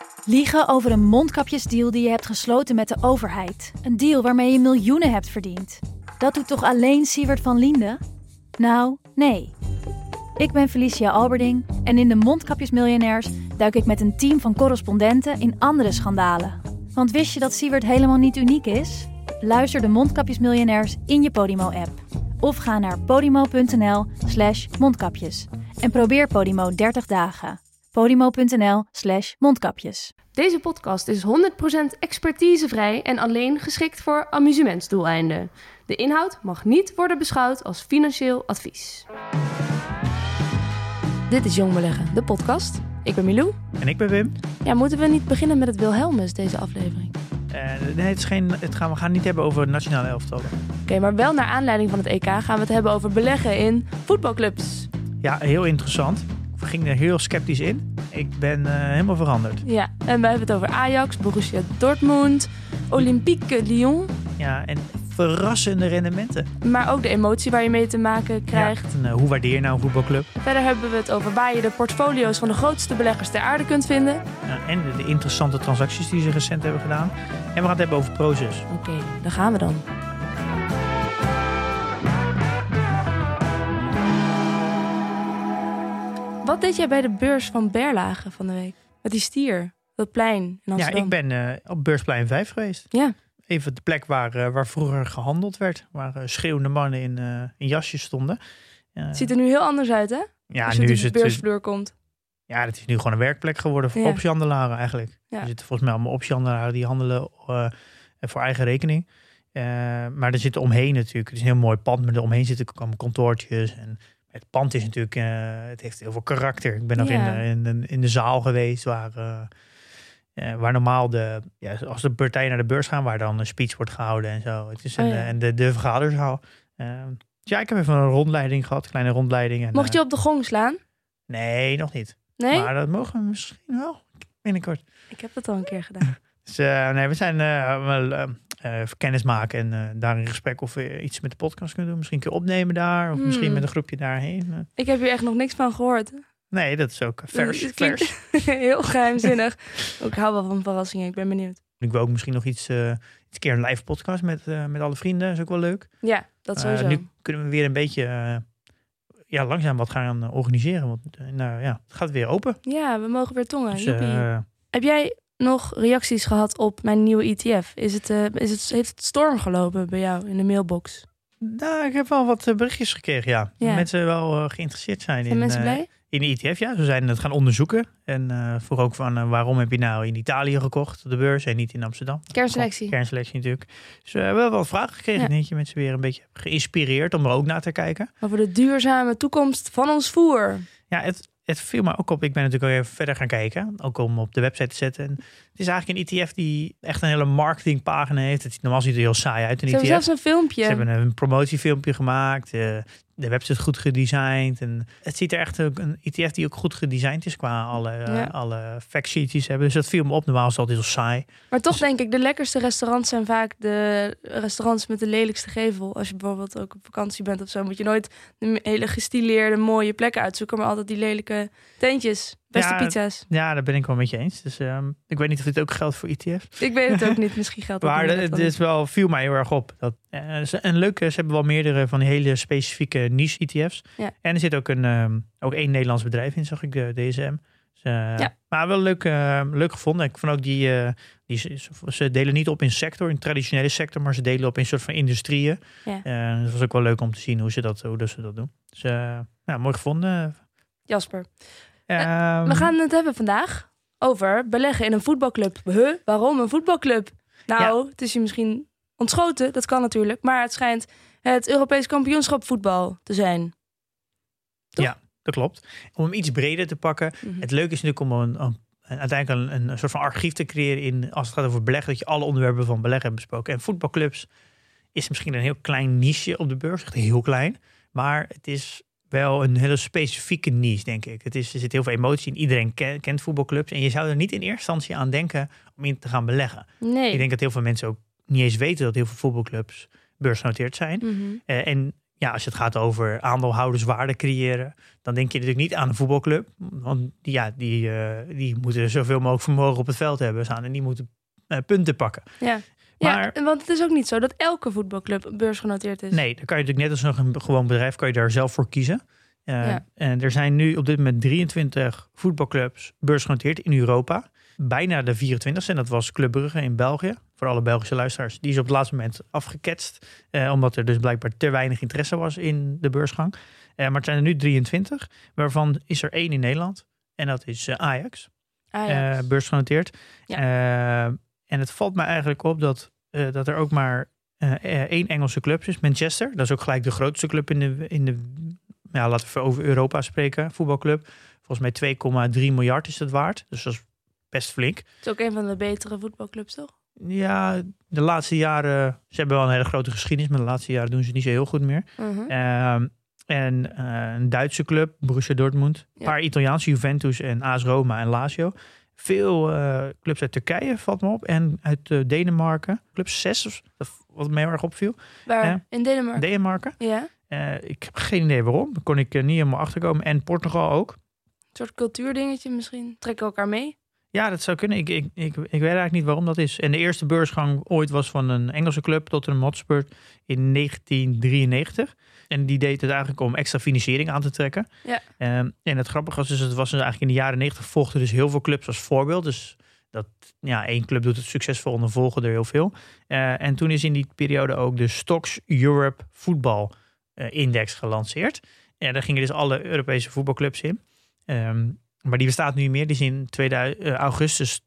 Liegen over een mondkapjesdeal die je hebt gesloten met de overheid. Een deal waarmee je miljoenen hebt verdiend. Dat doet toch alleen Siewert van Liende? Nou, nee. Ik ben Felicia Alberding en in de Mondkapjesmiljonairs duik ik met een team van correspondenten in andere schandalen. Want wist je dat Siewert helemaal niet uniek is? Luister de Mondkapjesmiljonairs in je Podimo-app. Of ga naar podimo.nl/mondkapjes. En probeer Podimo 30 dagen. podimo.nl/mondkapjes. Deze podcast is 100% expertisevrij en alleen geschikt voor amusementsdoeleinden. De inhoud mag niet worden beschouwd als financieel advies. Dit is Jong Beleggen, de podcast. Ik ben Milou. En ik ben Wim. Ja, moeten we niet beginnen met het Wilhelmus, deze aflevering? Nee, we gaan het niet hebben over nationale elftallen. Oké, maar wel naar aanleiding van het EK gaan we het hebben over beleggen in voetbalclubs. Ja, heel interessant. We gingen er heel sceptisch in. Ik ben helemaal veranderd. Ja, en we hebben het over Ajax, Borussia Dortmund, Olympique Lyon. Ja, en verrassende rendementen. Maar ook de emotie waar je mee te maken krijgt. Ja, en, hoe waardeer je nou een voetbalclub? Verder hebben we het over waar je de portfolio's van de grootste beleggers ter aarde kunt vinden. Ja, en de interessante transacties die ze recent hebben gedaan. En we gaan het hebben over Prozus. Oké, daar gaan we dan. Wat deed jij bij de beurs van Berlage van de week? Met die stier, dat plein in Amsterdam. Ja, ik ben op Beursplein 5 geweest. Ja. Even de plek waar vroeger gehandeld werd. Waar schreeuwende mannen in jasjes stonden. Het ziet er nu heel anders uit, hè? Ja, als je nu op de beursvloer komt. Ja, het is nu gewoon een werkplek geworden voor optiehandelaren eigenlijk. Ja. Er zitten volgens mij allemaal optiehandelaren die handelen voor eigen rekening. Maar er zitten omheen natuurlijk. Het is een heel mooi pand, maar eromheen zitten allemaal kantoortjes. En het pand is natuurlijk, het heeft heel veel karakter. Ik ben nog in de zaal geweest waar normaal als de partijen naar de beurs gaan, waar dan een speech wordt gehouden en zo. Het is en de vergaderzaal. Ja, ik heb even een rondleiding gehad, kleine rondleiding. En, mocht je op de gong slaan? Nee, nog niet. Nee? Maar dat mogen we misschien wel binnenkort. Ik heb dat al een keer gedaan. Dus we zijn kennis maken en daar in gesprek of we iets met de podcast kunnen doen. Misschien een keer opnemen daar, of misschien met een groepje daarheen. Ik heb hier echt nog niks van gehoord. Nee, dat is ook vers. Heel geheimzinnig. Ik hou wel van verrassingen, ik ben benieuwd. Ik wil ook misschien nog iets keer een live podcast met alle vrienden. Dat is ook wel leuk. Ja, dat sowieso. Nu kunnen we weer een beetje langzaam wat gaan organiseren. Want het gaat weer open. Ja, we mogen weer tongen. Dus, heb jij nog reacties gehad op mijn nieuwe ETF? Heeft het storm gelopen bij jou in de mailbox? Nou, ik heb wel wat berichtjes gekregen, ja. Mensen wel geïnteresseerd zijn. Zijn mensen blij? In de ETF, ja. Ze zijn het gaan onderzoeken. En vroeg ook van waarom heb je nou in Italië gekocht op de beurs en niet in Amsterdam? Kernselectie Natuurlijk. Dus we hebben wel wat vragen gekregen. Ik denk dat je mensen weer een beetje geïnspireerd om er ook naar te kijken. Over de duurzame toekomst van ons voer. Ja, het viel me ook op. Ik ben natuurlijk ook even verder gaan kijken. Ook om op de website te zetten. En het is eigenlijk een ETF die echt een hele marketingpagina heeft. Het ziet normaal ziet er heel saai uit. Ze hebben zelfs een filmpje. Ze hebben een promotiefilmpje gemaakt. De website goed gedesigned. En het ziet er echt een ETF die ook goed gedesigned is qua alle factsheetjes hebben. Dus dat viel me op. Normaal is het altijd heel saai. Maar toch denk ik, de lekkerste restaurants zijn vaak de restaurants met de lelijkste gevel. Als je bijvoorbeeld ook op vakantie bent of zo, moet je nooit de hele gestileerde mooie plekken uitzoeken, maar altijd die lelijke tentjes. Beste pizza's. Ja, daar ben ik wel met je eens. Dus ik weet niet of dit ook geldt voor ETF's. Ik weet het ook niet. Misschien geldt het maar het viel mij heel erg op. Ze hebben wel meerdere van die hele specifieke niche ETF's. Ja. En er zit ook ook één Nederlands bedrijf in, zag ik, de DSM. Dus, maar wel leuk gevonden. Ik vond ook ze delen niet op in sector, in traditionele sector, maar ze delen op in een soort van industrieën. Ja. Dat was ook wel leuk om te zien hoe ze dat doen. Dus mooi gevonden. Jasper. We gaan het hebben vandaag over beleggen in een voetbalclub. Waarom een voetbalclub? Nou, het is je misschien ontschoten, dat kan natuurlijk. Maar het schijnt het Europees kampioenschap voetbal te zijn. Toch? Ja, dat klopt. Om hem iets breder te pakken. Mm-hmm. Het leuke is natuurlijk om uiteindelijk een soort van archief te creëren als het gaat over beleggen. Dat je alle onderwerpen van beleggen hebt besproken. En voetbalclubs is misschien een heel klein niche op de beurs. Echt heel klein. Maar het is wel een hele specifieke niche, denk ik. Er zit heel veel emotie in. Iedereen kent voetbalclubs. En je zou er niet in eerste instantie aan denken om in te gaan beleggen. Nee. Ik denk dat heel veel mensen ook niet eens weten dat heel veel voetbalclubs beursgenoteerd zijn. Mm-hmm. En als je het gaat over aandeelhouderswaarde creëren, dan denk je natuurlijk niet aan een voetbalclub. Want die moeten zoveel mogelijk vermogen op het veld hebben staan en die moeten punten pakken. Ja. Maar, want het is ook niet zo dat elke voetbalclub beursgenoteerd is. Nee, dan kan je natuurlijk net als een gewoon bedrijf, kan je daar zelf voor kiezen. En er zijn nu op dit moment 23 voetbalclubs beursgenoteerd in Europa. Bijna de 24e. En dat was Club Brugge in België. Voor alle Belgische luisteraars. Die is op het laatste moment afgeketst. Omdat er dus blijkbaar te weinig interesse was in de beursgang. Maar het zijn er nu 23. Waarvan is er 1 in Nederland. En dat is Ajax. Beursgenoteerd. Ja. En het valt me eigenlijk op dat er ook maar 1 Engelse club is. Manchester. Dat is ook gelijk de grootste club in de laten we over Europa spreken. Voetbalclub. Volgens mij 2,3 miljard is het waard. Dus dat is best flink. Het is ook een van de betere voetbalclubs, toch? Ja, de laatste jaren... Ze hebben wel een hele grote geschiedenis, maar de laatste jaren doen ze niet zo heel goed meer. En een Duitse club, Borussia Dortmund. Een paar Italiaanse, Juventus en AS Roma en Lazio. Veel clubs uit Turkije, valt me op. En uit Denemarken. Club 6, wat me heel erg opviel. Waar? In Denemarken? Denemarken. Ja. Ik heb geen idee waarom. Daar kon ik niet helemaal achterkomen. En Portugal ook. Een soort cultuurdingetje misschien. Trekken elkaar mee? Ja, dat zou kunnen. Ik weet eigenlijk niet waarom dat is. En de eerste beursgang ooit was van een Engelse club, Tottenham Hotspur, in 1993. En die deed het eigenlijk om extra financiering aan te trekken. Ja. En het grappige was dus, het was dus eigenlijk in de jaren 90 volgden dus heel veel clubs als voorbeeld. Dus dat één club doet het succesvol en dan volgen er heel veel. En toen is in die periode ook de Stocks Europe Voetbal Index gelanceerd. En daar gingen dus alle Europese voetbalclubs in. Maar die bestaat nu niet meer. Die is in augustus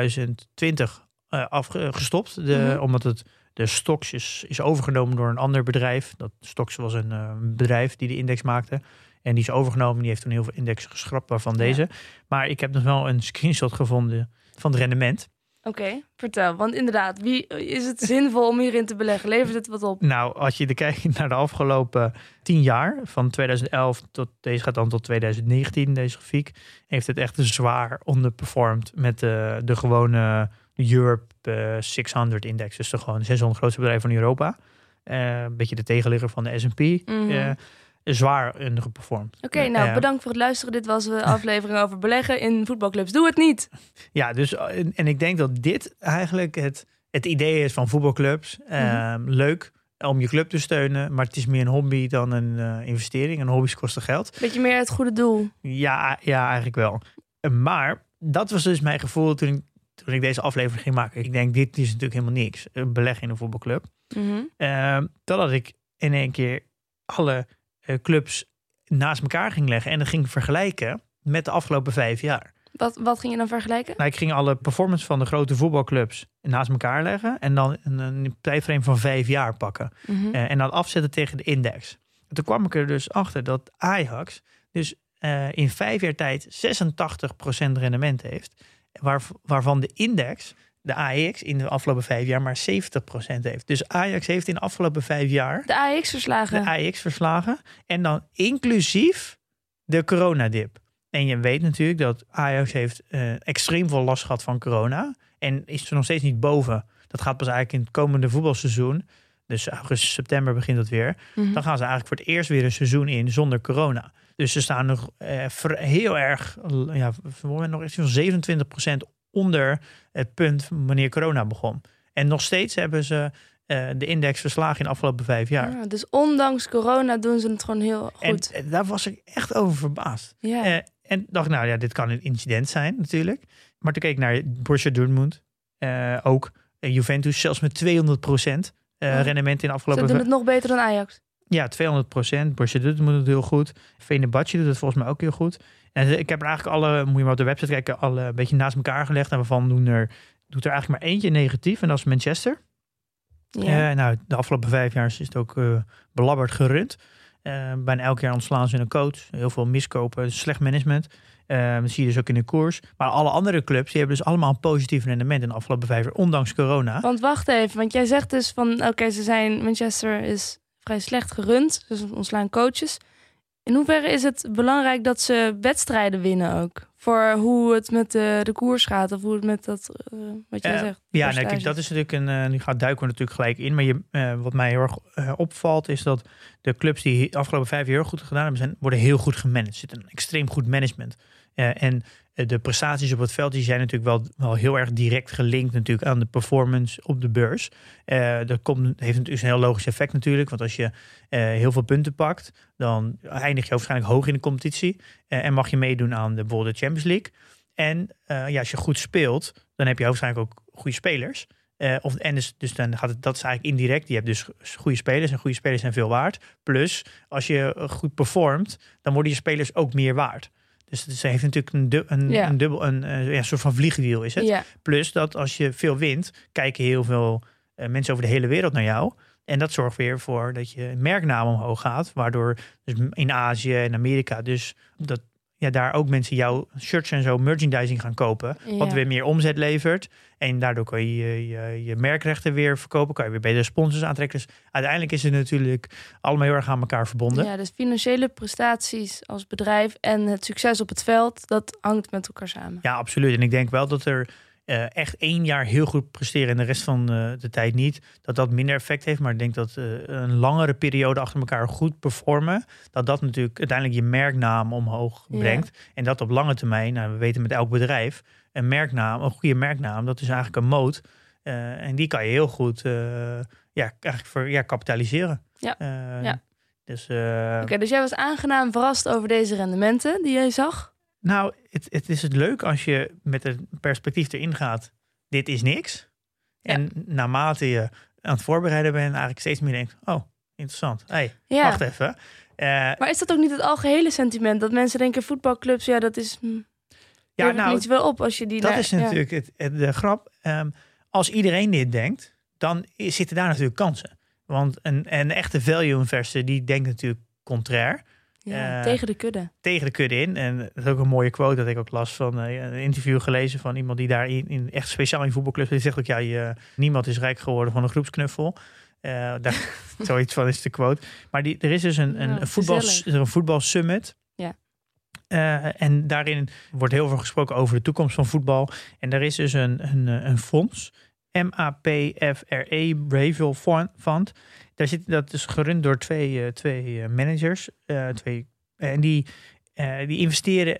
2020 gestopt. Omdat de Stocks is overgenomen door een ander bedrijf. Dat Stocks was een bedrijf die de index maakte. En die is overgenomen. Die heeft toen heel veel indexen geschrapt, waarvan deze. Maar ik heb nog wel een screenshot gevonden van het rendement. Oké, vertel. Want inderdaad, wie is het zinvol om hierin te beleggen? Levert het wat op? Nou, als je kijkt naar de afgelopen 10 jaar, van 2011 deze gaat dan tot 2019, deze grafiek, heeft het echt zwaar underperformed met de gewone Europe 600 index. Dus de gewoon 600 grootste bedrijven van Europa. Een beetje de tegenligger van de S&P. Zwaar underperformed. Oké, bedankt voor het luisteren. Dit was de aflevering over beleggen in voetbalclubs. Doe het niet! Ja, dus en ik denk dat dit eigenlijk het idee is van voetbalclubs. Leuk om je club te steunen, maar het is meer een hobby dan een investering. En hobby's kosten geld. Beetje meer het goede doel. Ja, eigenlijk wel. Maar dat was dus mijn gevoel toen ik deze aflevering ging maken. Ik denk, dit is natuurlijk helemaal niks. Beleggen in een voetbalclub. Totdat ik in één keer alle clubs naast elkaar ging leggen en dat ging vergelijken met de afgelopen 5 jaar. Wat ging je dan vergelijken? Nou, ik ging alle performance van de grote voetbalclubs naast elkaar leggen en dan een tijdframe van 5 jaar pakken. En dan afzetten tegen de index. En toen kwam ik er dus achter dat Ajax dus in 5 jaar tijd 86% rendement heeft, waarvan de index, de AEX, in de afgelopen 5 jaar maar 70% heeft. Dus Ajax heeft in de afgelopen 5 jaar de AEX verslagen. En dan inclusief de coronadip. En je weet natuurlijk dat Ajax heeft extreem veel last gehad van corona. En is er nog steeds niet boven. Dat gaat pas eigenlijk in het komende voetbalseizoen. Dus augustus, september begint het weer. Dan gaan ze eigenlijk voor het eerst weer een seizoen in zonder corona. Dus ze staan nog heel erg, nog iets van 27% onder het punt wanneer corona begon. En nog steeds hebben ze de index verslagen in de afgelopen 5 jaar. Ja, dus ondanks corona doen ze het gewoon heel goed. En daar was ik echt over verbaasd. Ja. En dacht, dit kan een incident zijn natuurlijk. Maar toen keek ik naar Borussia Dortmund. Ook Juventus, zelfs met 200% rendement in de afgelopen... Ze doen het nog beter dan Ajax. Ja, 200%. Borussia Dortmund doet het heel goed. Fenerbahce doet het volgens mij ook heel goed. En ik heb er eigenlijk moet je maar op de website kijken, alle een beetje naast elkaar gelegd. En waarvan doet er eigenlijk maar eentje negatief. En dat is Manchester. Ja. De afgelopen 5 jaar is het ook belabberd gerund. Bijna elk jaar ontslaan ze een coach. Heel veel miskopen, slecht management. Dat zie je dus ook in de koers. Maar alle andere clubs die hebben dus allemaal een positief rendement in de afgelopen 5 jaar, ondanks corona. Want wacht even, want jij zegt dus van Manchester is vrij slecht gerund. Dus ontslaan coaches. In hoeverre is het belangrijk dat ze wedstrijden winnen ook voor hoe het met de koers gaat. Of hoe het met dat, wat jij zegt. Ja, kijk, dat is natuurlijk nu duiken we natuurlijk gelijk in. Maar wat mij heel erg opvalt is dat de clubs die de afgelopen 5 jaar heel goed gedaan hebben, worden heel goed gemanaged. Er zit een extreem goed management. En de prestaties op het veld die zijn natuurlijk wel heel erg direct gelinkt natuurlijk aan de performance op de beurs. Dat heeft natuurlijk een heel logisch effect natuurlijk. Want als je heel veel punten pakt, dan eindig je waarschijnlijk hoog in de competitie. En mag je meedoen aan bijvoorbeeld de Champions League. En als je goed speelt, dan heb je waarschijnlijk ook goede spelers. Dus dan gaat dat is eigenlijk indirect. Je hebt dus goede spelers en goede spelers zijn veel waard. Plus, als je goed performt, dan worden je spelers ook meer waard. Dus het heeft natuurlijk een soort van vliegwiel is het. Ja. Plus dat als je veel wint, kijken heel veel mensen over de hele wereld naar jou. En dat zorgt weer voor dat je merknaam omhoog gaat. Waardoor dus in Azië en Amerika dus dat daar ook mensen jouw shirts en zo merchandising gaan kopen. Ja. Wat weer meer omzet levert. En daardoor kan je je merkrechten weer verkopen. Kan je weer betere sponsors aantrekken. Dus uiteindelijk is het natuurlijk allemaal heel erg aan elkaar verbonden. Ja, dus financiële prestaties als bedrijf en het succes op het veld, dat hangt met elkaar samen. Ja, absoluut. En ik denk wel dat er echt 1 jaar heel goed presteren en de rest van de tijd niet, dat minder effect heeft. Maar ik denk dat een langere periode achter elkaar goed performen, dat natuurlijk uiteindelijk je merknaam omhoog brengt. Ja. En dat op lange termijn, we weten met elk bedrijf, een goede merknaam, dat is eigenlijk een moot. En die kan je heel goed kapitaliseren. Ja. Dus jij was aangenaam verrast over deze rendementen die jij zag? Nou, het is het leuk als je met een perspectief erin gaat. Dit is niks. Ja. En naarmate je aan het voorbereiden bent, eigenlijk steeds meer denkt, oh, interessant. Wacht even. Maar is dat ook niet het algehele sentiment? Dat mensen denken, voetbalclubs, dat is... niet wel op als je die... Dat is natuurlijk de grap. Als iedereen dit denkt, dan zitten daar natuurlijk kansen. Want een echte value investor, die denkt natuurlijk contrair. Ja, tegen de kudde. Tegen de kudde in. En dat is ook een mooie quote dat ik ook las van een interview gelezen van iemand die daar echt speciaal in voetbalclubs. Die zegt ook, niemand is rijk geworden van een groepsknuffel. Zoiets van is de quote. Maar er is dus een voetbalsummit. Ja. En daarin wordt heel veel gesproken over de toekomst van voetbal. En daar is dus een fonds. MAPFRE, Breville Fund. Dat is gerund door twee managers. En die investeren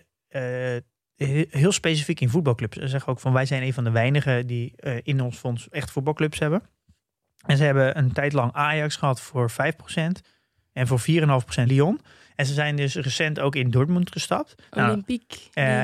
heel specifiek in voetbalclubs. Ze zeggen ook van wij zijn een van de weinigen die in ons fonds echt voetbalclubs hebben. En ze hebben een tijd lang Ajax gehad voor 5% en voor 4,5% Lyon. En ze zijn dus recent ook in Dortmund gestapt. Olympique.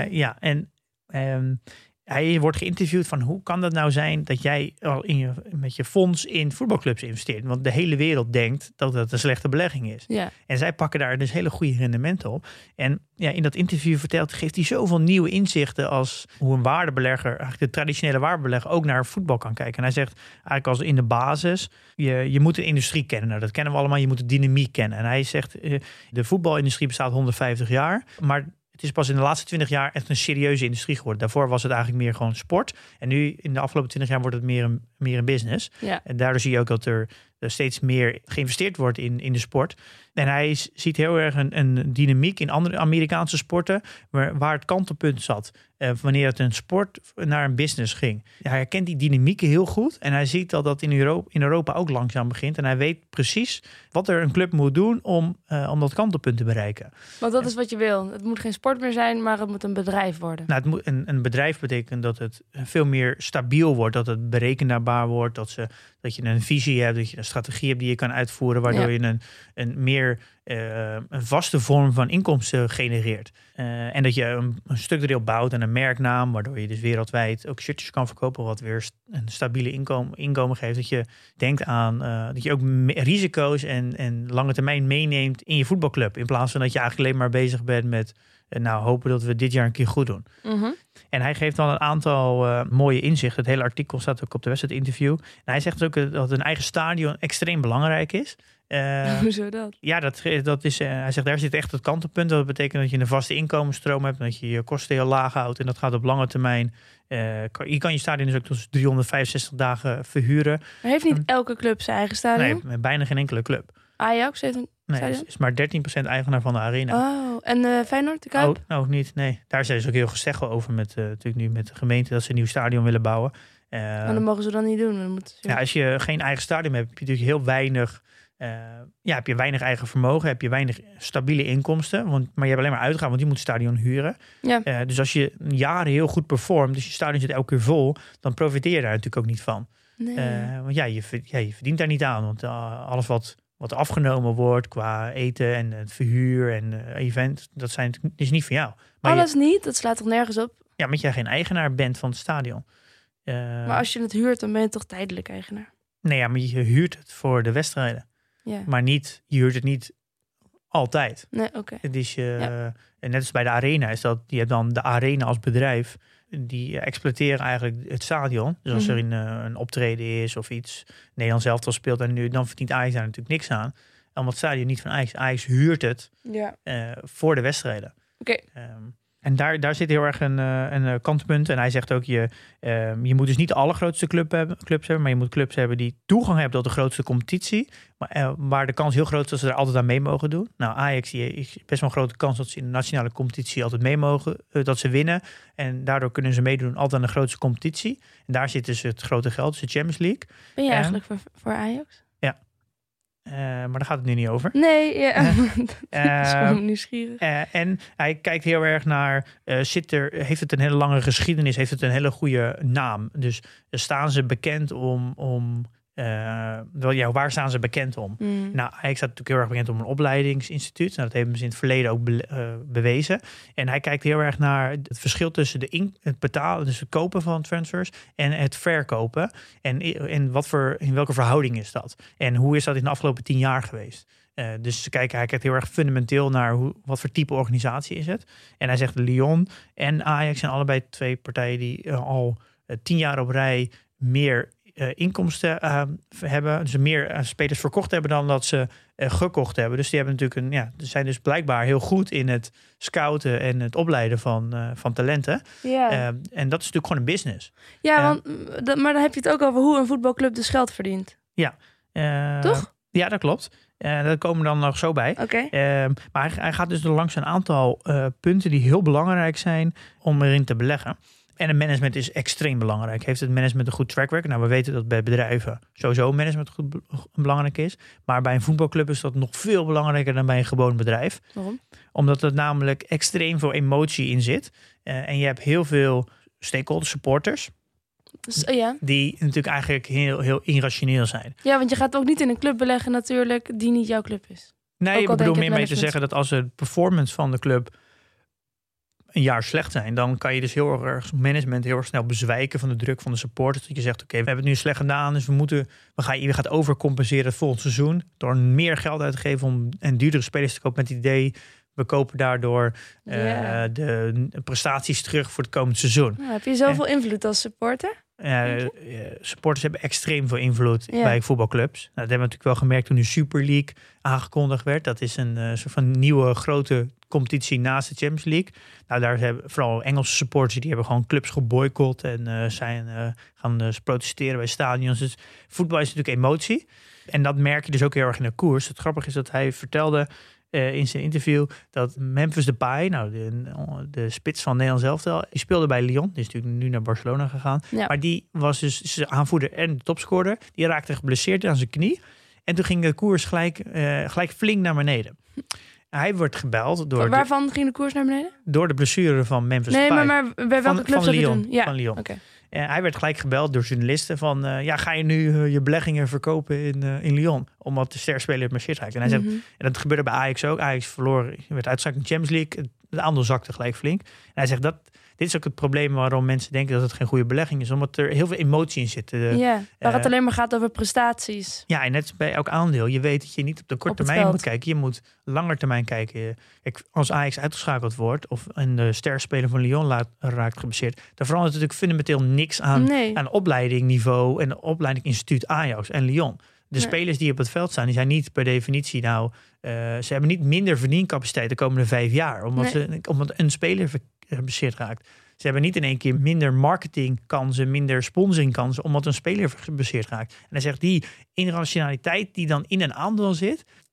Hij wordt geïnterviewd van hoe kan dat nou zijn dat jij al met je fonds in voetbalclubs investeert. Want de hele wereld denkt dat het een slechte belegging is. Ja. En zij pakken daar dus hele goede rendementen op. En in dat interview geeft hij zoveel nieuwe inzichten als hoe een waardebelegger, eigenlijk de traditionele waardebelegger, ook naar voetbal kan kijken. En hij zegt eigenlijk als in de basis, je moet de industrie kennen. Nou, dat kennen we allemaal, je moet de dynamiek kennen. En hij zegt, de voetbalindustrie bestaat 150 jaar, maar het is pas in de laatste 20 jaar echt een serieuze industrie geworden. Daarvoor was het eigenlijk meer gewoon sport. En nu in de afgelopen 20 jaar wordt het meer een business. Ja. En daardoor zie je ook dat er steeds meer geïnvesteerd wordt in de sport. En hij ziet heel erg een dynamiek in andere Amerikaanse sporten waar het kantelpunt zat. Wanneer het een sport naar een business ging. Hij herkent die dynamieken heel goed. En hij ziet dat in Europa ook langzaam begint. En hij weet precies wat er een club moet doen om dat kantelpunt te bereiken. Want dat is wat je wil. Het moet geen sport meer zijn, maar het moet een bedrijf worden. Nou, het moet een bedrijf betekent dat het veel meer stabiel wordt. Dat het berekenbaar wordt. Dat je een visie hebt. Dat je een strategie hebt die je kan uitvoeren. Waardoor je een vaste vorm van inkomsten genereert. En dat je een structureel bouwt en een merknaam, waardoor je dus wereldwijd ook shirtjes kan verkopen, wat weer een stabiele inkomen geeft. Dat je denkt aan dat je ook risico's en lange termijn meeneemt in je voetbalclub. In plaats van dat je eigenlijk alleen maar bezig bent met hopen dat we dit jaar een keer goed doen. Mm-hmm. En hij geeft dan een aantal mooie inzichten. Het hele artikel staat ook op de wedstrijdinterview. En hij zegt ook dat een eigen stadion extreem belangrijk is. Hoezo dat? Ja, dat is. Hij zegt daar zit echt het kantelpunt. Dat betekent dat je een vaste inkomensstroom hebt, dat je je kosten heel laag houdt en dat gaat op lange termijn. Je kan je stadion dus ook tot 365 dagen verhuren. Maar heeft niet elke club zijn eigen stadion? Nee, bijna geen enkele club. Ajax heeft een. Nee, is maar 13% eigenaar van de arena. Oh, en Feyenoord, de Kuip? Ook niet, nee. Daar zijn ze ook heel gesteggel over natuurlijk nu met de gemeente dat ze een nieuw stadion willen bouwen. Maar dat mogen ze dan niet doen. Als je geen eigen stadion hebt, heb je natuurlijk heel weinig... heb je weinig eigen vermogen, heb je weinig stabiele inkomsten. Maar je hebt alleen maar uitgaan, want je moet het stadion huren. Ja. Dus als je jaren heel goed performt, dus je stadion zit elke keer vol, dan profiteer je daar natuurlijk ook niet van. Nee. Want je verdient daar niet aan. Want alles wat afgenomen wordt qua eten en het verhuur en event, dat is niet van jou. Maar alles niet? Dat slaat toch nergens op? Ja, omdat jij geen eigenaar bent van het stadion. Maar als je het huurt, dan ben je toch tijdelijk eigenaar? Nee, ja, maar je huurt het voor de wedstrijden. Ja. Maar je huurt het niet altijd. Nee, oké. En net als bij de arena is dat, je hebt dan de arena als bedrijf, die exploiteren eigenlijk het stadion. Dus als er een optreden is of iets, Nederland zelf al speelt en nu, dan verdient Ajax daar natuurlijk niks aan. Omdat het stadion niet van Ajax. Ajax huurt het voor de wedstrijden. Oké. En daar zit heel erg een kantpunt. En hij zegt ook, je moet dus niet de allergrootste clubs hebben, maar je moet clubs hebben die toegang hebben tot de grootste competitie. Maar de kans heel groot is dat ze er altijd aan mee mogen doen. Nou, Ajax is best wel een grote kans dat ze in de nationale competitie altijd mee mogen, dat ze winnen. En daardoor kunnen ze meedoen altijd aan de grootste competitie. En daar zit dus het grote geld, dus de Champions League. Ben je eigenlijk voor Ajax? Ja. Maar daar gaat het nu niet over. Nee, ja. Dat is gewoon nieuwsgierig. En hij kijkt heel erg naar, heeft het een hele lange geschiedenis, heeft het een hele goede naam. Dus staan ze bekend waar staan ze bekend om? Nou, Ajax staat natuurlijk heel erg bekend om een opleidingsinstituut. Nou, dat hebben ze in het verleden ook bewezen. En hij kijkt heel erg naar het verschil tussen het betalen, dus het kopen van transfers en het verkopen. En in welke verhouding is dat? En hoe is dat in de afgelopen 10 jaar geweest? Dus hij kijkt heel erg fundamenteel naar wat voor type organisatie is het. En hij zegt Lyon en Ajax zijn allebei 2 partijen die al 10 jaar op rij meer inkomsten hebben. Dus meer spelers verkocht hebben dan dat ze gekocht hebben. Dus die hebben natuurlijk ze zijn dus blijkbaar heel goed in het scouten en het opleiden van talenten. Ja. En dat is natuurlijk gewoon een business. Ja, maar dan heb je het ook over hoe een voetbalclub dus geld verdient. Ja. Toch? Ja, dat klopt. Daar komen we dan nog zo bij. Okay. Maar hij gaat dus langs een aantal punten die heel belangrijk zijn om erin te beleggen. En het management is extreem belangrijk. Heeft het management een goed track record? Nou, we weten dat bij bedrijven sowieso management goed belangrijk is. Maar bij een voetbalclub is dat nog veel belangrijker dan bij een gewoon bedrijf. Waarom? Omdat er namelijk extreem veel emotie in zit. En je hebt heel veel stakeholders, supporters. Die natuurlijk eigenlijk heel, heel irrationeel zijn. Ja, want je gaat ook niet in een club beleggen natuurlijk die niet jouw club is. Nee, ik bedoel meer mee te zeggen dat als de performance van de club een jaar slecht zijn, dan kan je dus heel erg management heel erg snel bezwijken van de druk van de supporters. Dat je zegt, oké, we hebben het nu slecht gedaan, dus je gaat overcompenseren het volgende seizoen door meer geld uit te geven en duurdere spelers te kopen met het idee, we kopen daardoor de prestaties terug voor het komend seizoen. Nou, heb je zoveel invloed als supporter? Supporters hebben extreem veel invloed bij voetbalclubs. Nou, dat hebben we natuurlijk wel gemerkt toen de Super League aangekondigd werd. Dat is een soort van nieuwe grote competitie naast de Champions League. Nou, daar hebben vooral Engelse supporters, die hebben gewoon clubs geboycott en zijn gaan protesteren bij stadions. Dus voetbal is natuurlijk emotie. En dat merk je dus ook heel erg in de koers. Het grappige is dat hij vertelde in zijn interview dat Memphis Depay, de spits van Nederland elftal, die speelde bij Lyon. Die is natuurlijk nu naar Barcelona gegaan. Ja. Maar die was dus zijn aanvoerder en de topscorer. Die raakte geblesseerd aan zijn knie. En toen ging de koers gelijk flink naar beneden. Hij wordt gebeld door... Waarvan ging de koers naar beneden? Door de blessure van Memphis Depay. Maar bij welke club zou je doen? Ja. Van Lyon. Okay. Hij werd gelijk gebeld door journalisten van... ga je nu je beleggingen verkopen in Lyon? Omdat de sterspeler geblesseerd raakt. En hij zegt, en dat gebeurde bij Ajax ook. Ajax verloor, werd uitgezakt in de Champions League. Het aandeel zakte gelijk flink. En hij zegt, dit is ook het probleem waarom mensen denken dat het geen goede belegging is. Omdat er heel veel emotie in zit. Waar het alleen maar gaat over prestaties. Ja, en net bij elk aandeel. Je weet dat je niet op de korte termijn moet kijken. Je moet langer termijn kijken. Kijk, als Ajax uitgeschakeld wordt of een sterspeler van Lyon raakt geblesseerd, dan verandert natuurlijk fundamenteel niks aan opleidingniveau en opleidingsinstituut Ajax en Lyon. De spelers die op het veld staan, die zijn niet per definitie ze hebben niet minder verdiencapaciteit de komende 5 jaar. Omdat een speler geblesseerd raakt. Ze hebben niet in één keer minder marketingkansen, minder sponsoringkansen, omdat een speler geblesseerd raakt. En hij zegt, die irrationaliteit die dan in een aandeel zit,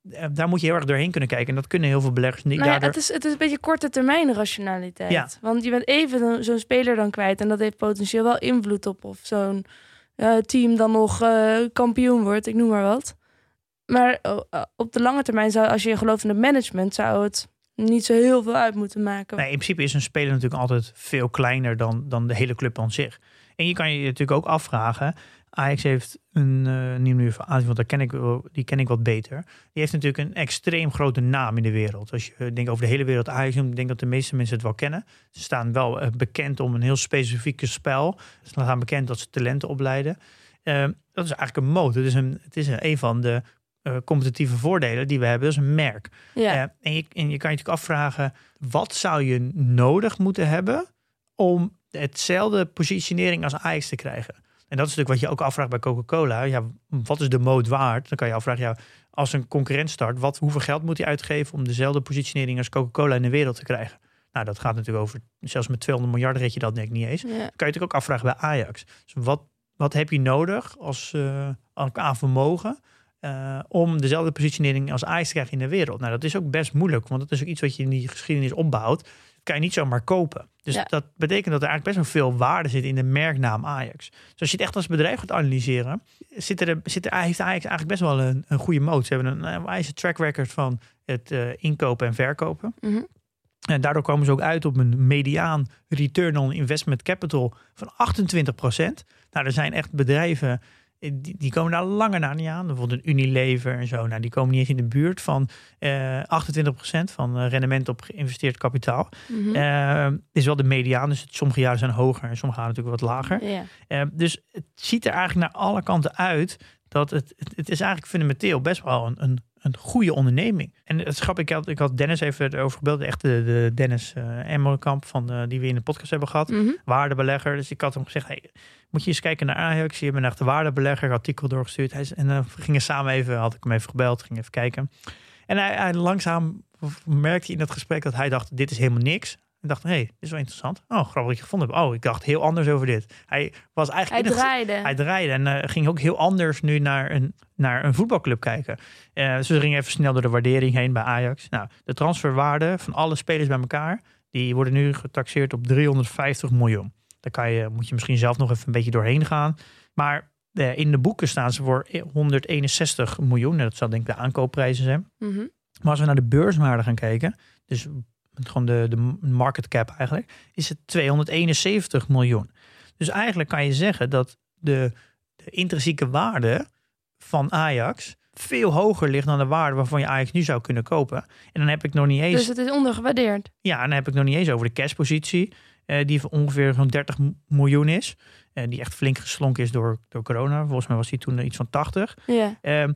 daar moet je heel erg doorheen kunnen kijken. En dat kunnen heel veel beleggers niet. Het is een beetje korte termijn rationaliteit. Ja. Want je bent even zo'n speler dan kwijt. En dat heeft potentieel wel invloed op of zo'n team dan nog kampioen wordt. Ik noem maar wat. Maar op de lange termijn, als je gelooft in het management, zou het niet zo heel veel uit moeten maken. Nee, in principe is een speler natuurlijk altijd veel kleiner dan de hele club aan zich. En je kan je natuurlijk ook afvragen. Ajax heeft niet meer van Azië, want die ken ik wat beter. Die heeft natuurlijk een extreem grote naam in de wereld. Als je denkt over de hele wereld Ajax, ik denk dat de meeste mensen het wel kennen. Ze staan wel bekend om een heel specifieke spel. Ze staan bekend dat ze talenten opleiden. Dat is eigenlijk een moot. Het is een van de competitieve voordelen die we hebben. Dat is een merk. Ja. En je kan je natuurlijk afvragen, wat zou je nodig moeten hebben om hetzelfde positionering als Ajax te krijgen? En dat is natuurlijk wat je ook afvraagt bij Coca-Cola. Ja, wat is de moot waard? Dan kan je afvragen, als een concurrent start, hoeveel geld moet hij uitgeven om dezelfde positionering als Coca-Cola in de wereld te krijgen? Nou, dat gaat natuurlijk over, zelfs met 200 miljard red je dat denk ik niet eens. Ja. Dan kan je natuurlijk ook afvragen bij Ajax. Dus wat heb je nodig aan vermogen om dezelfde positionering als Ajax te krijgen in de wereld? Nou, dat is ook best moeilijk, want dat is ook iets wat je in die geschiedenis opbouwt. Dat kan je niet zomaar kopen. Dus dat betekent dat er eigenlijk best wel veel waarde zit in de merknaam Ajax. Dus als je het echt als bedrijf gaat analyseren, heeft Ajax eigenlijk best wel een goede moot. Ze hebben een wijze track record van het inkopen en verkopen. Mm-hmm. En daardoor komen ze ook uit op een mediaan return on investment capital van 28%. Nou, er zijn echt bedrijven die komen daar langer naar niet aan. Bijvoorbeeld een Unilever en zo. Nou, die komen niet eens in de buurt van 28% van rendement op geïnvesteerd kapitaal. Mm-hmm. Is wel de mediaan, dus sommige jaren zijn hoger en sommige jaren natuurlijk wat lager. Yeah. Dus het ziet er eigenlijk naar alle kanten uit dat het is eigenlijk fundamenteel best wel een goede onderneming. En het is grappig, ik had Dennis even over gebeld. Echt de Dennis Emmelkamp die we in de podcast hebben gehad. Mm-hmm. Waardebelegger. Dus ik had hem gezegd, hey, moet je eens kijken naar Ajax. Je bent echt de waardebelegger. Artikel doorgestuurd. En dan gingen samen even, had ik hem even gebeld. Ging even kijken. En hij langzaam merkte in dat gesprek dat hij dacht, dit is helemaal niks. En dacht, dit is wel interessant. Oh, grappig dat je gevonden hebt. Oh, ik dacht heel anders over dit. Hij draaide en ging ook heel anders nu naar een voetbalclub kijken. Dus we gingen even snel door de waardering heen bij Ajax. Nou, de transferwaarde van alle spelers bij elkaar, die worden nu getaxeerd op 350 miljoen. Daar moet je misschien zelf nog even een beetje doorheen gaan. Maar in de boeken staan ze voor 161 miljoen. Dat zal denk ik de aankoopprijzen zijn. Mm-hmm. Maar als we naar de beurswaarde gaan kijken, dus gewoon de market cap eigenlijk, is het 271 miljoen. Dus eigenlijk kan je zeggen dat de intrinsieke waarde van Ajax veel hoger ligt dan de waarde waarvan je Ajax nu zou kunnen kopen. En dan heb ik nog niet eens... Dus het is ondergewaardeerd. Ja, en dan heb ik nog niet eens over de cashpositie, die voor ongeveer zo'n 30 miljoen is. Die echt flink geslonken is door corona. Volgens mij was die toen iets van 80. Yeah.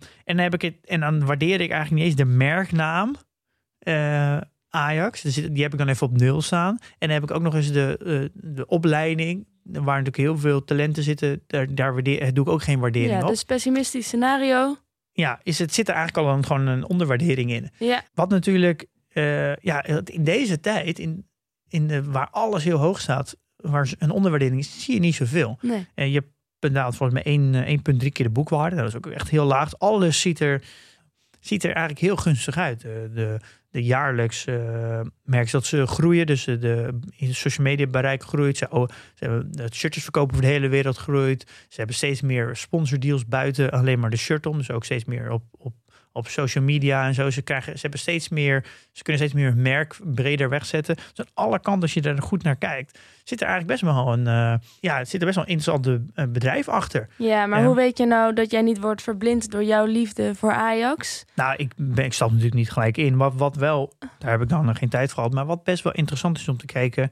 En dan waardeer ik eigenlijk niet eens de merknaam Ajax. Dus die heb ik dan even op 0 staan. En dan heb ik ook nog eens de opleiding, waar natuurlijk heel veel talenten zitten. Daar doe ik ook geen waardering op. Dus pessimistisch scenario. Ja, zit er eigenlijk al gewoon een onderwaardering in. Ja. Wat natuurlijk in deze tijd, waar alles heel hoog staat, waar een onderwaardering is, zie je niet zoveel. Nee. Je hebt inderdaad volgens mij 1,3 keer de boekwaarde. Dat is ook echt heel laag. Alles ziet er eigenlijk heel gunstig uit. De jaarlijks merk je dat ze groeien. Dus de social media bereik groeit. Ze hebben het shirtjes verkopen voor de hele wereld groeit. Ze hebben steeds meer sponsordeals buiten alleen maar de shirt om. Dus ook steeds meer op social media en zo. Ze kunnen steeds meer hun merk breder wegzetten. Dus aan alle kanten, als je er goed naar kijkt, zit er eigenlijk best wel een interessant bedrijf achter. Ja, maar hoe weet je nou dat jij niet wordt verblind door jouw liefde voor Ajax? Nou, ik stap natuurlijk niet gelijk in. Maar wat wel, daar heb ik dan nog geen tijd voor gehad, maar wat best wel interessant is om te kijken,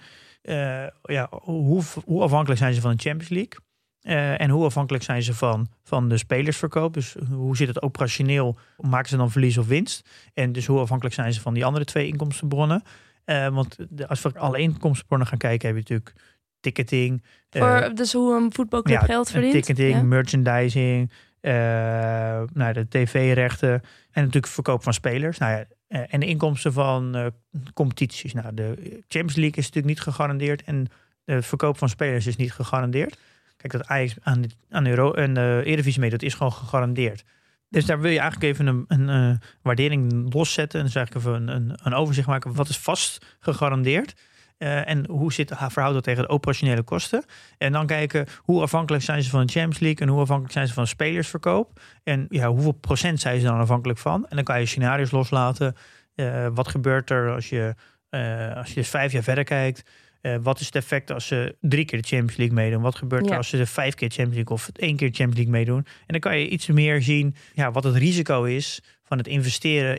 hoe afhankelijk zijn ze van de Champions League? En hoe afhankelijk zijn ze van de spelersverkoop? Dus hoe zit het operationeel? Maken ze dan verlies of winst? En dus hoe afhankelijk zijn ze van die andere 2 inkomstenbronnen? Want als we alle inkomstenbronnen gaan kijken, heb je natuurlijk ticketing. Dus hoe een voetbalclub geld verdient? Ticketing, merchandising, de tv-rechten en natuurlijk verkoop van spelers. En de inkomsten van competities. Nou, de Champions League is natuurlijk niet gegarandeerd en de verkoop van spelers is niet gegarandeerd. Kijk, dat Ajax aan de Eredivisie mee, dat is gewoon gegarandeerd. Dus daar wil je eigenlijk even een waardering loszetten. En dus eigenlijk even een overzicht maken. Wat is vast gegarandeerd? En hoe verhoudt dat tegen de operationele kosten? En dan kijken hoe afhankelijk zijn ze van de Champions League en hoe afhankelijk zijn ze van spelersverkoop. En hoeveel procent zijn ze dan afhankelijk van? En dan kan je scenario's loslaten. Wat gebeurt er als je 5 jaar verder kijkt? Wat is het effect als ze 3 keer de Champions League meedoen? Wat gebeurt er als ze 5 keer Champions League of 1 keer Champions League meedoen? En dan kan je iets meer zien wat het risico is van het investeren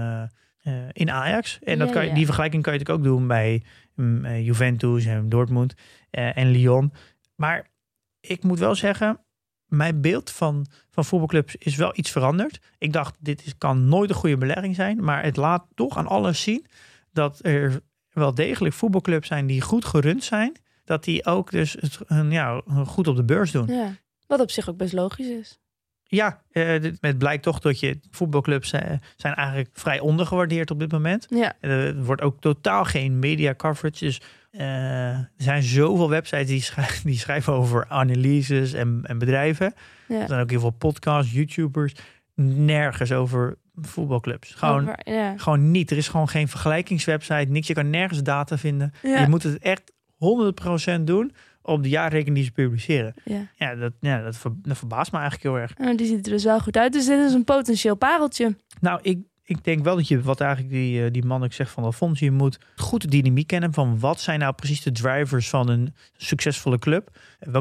in Ajax. En die vergelijking kan je natuurlijk ook doen bij Juventus en Dortmund en Lyon. Maar ik moet wel zeggen, mijn beeld van voetbalclubs is wel iets veranderd. Ik dacht, kan nooit een goede belegging zijn. Maar het laat toch aan alles zien dat er wel degelijk voetbalclubs zijn die goed gerund zijn. Dat die ook dus goed op de beurs doen. Ja, wat op zich ook best logisch is. Ja, het blijkt toch dat voetbalclubs zijn eigenlijk vrij ondergewaardeerd op dit moment. Ja. Er wordt ook totaal geen media coverage. Dus er zijn zoveel websites die schrijven over analyses en bedrijven. Ja. Er zijn ook heel veel podcasts, YouTubers. Nergens over voetbalclubs. Gewoon niet. Er is gewoon geen vergelijkingswebsite. Niks. Je kan nergens data vinden. Ja. Je moet het echt 100% doen op de jaarrekening die ze publiceren. Dat verbaast me eigenlijk heel erg. Die ziet er dus wel goed uit. Dus dit is een potentieel pareltje. Nou, ik denk wel dat wat eigenlijk die man ook zegt van Alfons, je moet goed de dynamiek kennen van wat zijn nou precies de drivers van een succesvolle club.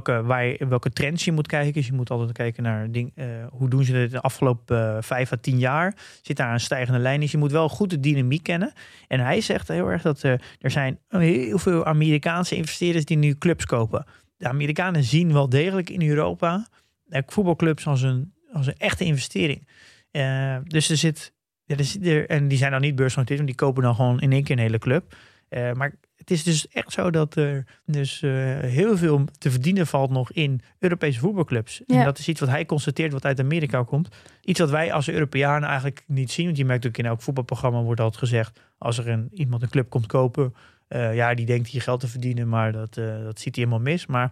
Welke trends je moet kijken. Dus je moet altijd kijken naar hoe doen ze het de afgelopen 5 à 10 jaar. Zit daar een stijgende lijn? Dus je moet wel goed de dynamiek kennen. En hij zegt heel erg dat er zijn heel veel Amerikaanse investeerders die nu clubs kopen. De Amerikanen zien wel degelijk in Europa voetbalclubs als een echte investering. Dus er zit... en die zijn dan niet beursgenoteerd, want die kopen dan gewoon in één keer een hele club. Maar het is dus echt zo dat er dus heel veel te verdienen valt nog in Europese voetbalclubs. Ja. En dat is iets wat hij constateert wat uit Amerika komt. Iets wat wij als Europeanen eigenlijk niet zien. Want je merkt ook in elk voetbalprogramma wordt altijd gezegd, als er iemand een club komt kopen, die denkt hier geld te verdienen, maar dat ziet hij helemaal mis. Maar